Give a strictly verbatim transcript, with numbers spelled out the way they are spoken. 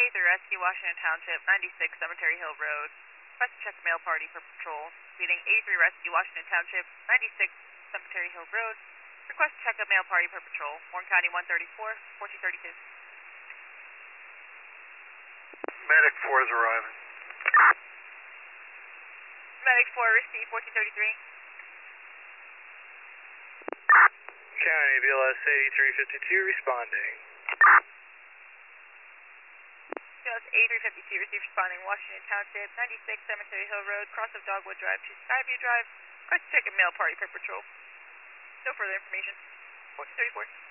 eighth-three Rescue, Washington Township, ninety-six Cemetery Hill Road. Request to check mail party for patrol. Speeding eighty-three Rescue, Washington Township, ninety-six Cemetery Hill Road. Request to check a mail party for patrol. Warren County one thirty-four, fourteen thirty-two. Medic four is arriving. Medic four, receive fourteen thirty-three. County B L S eighty-three fifty-two responding. B L S eighty-three fifty-two, receive responding Washington Township, ninety-six Cemetery Hill Road, cross of Dogwood Drive to Skyview Drive. Request to check a mail party for patrol. No further information. fourteen thirty-four.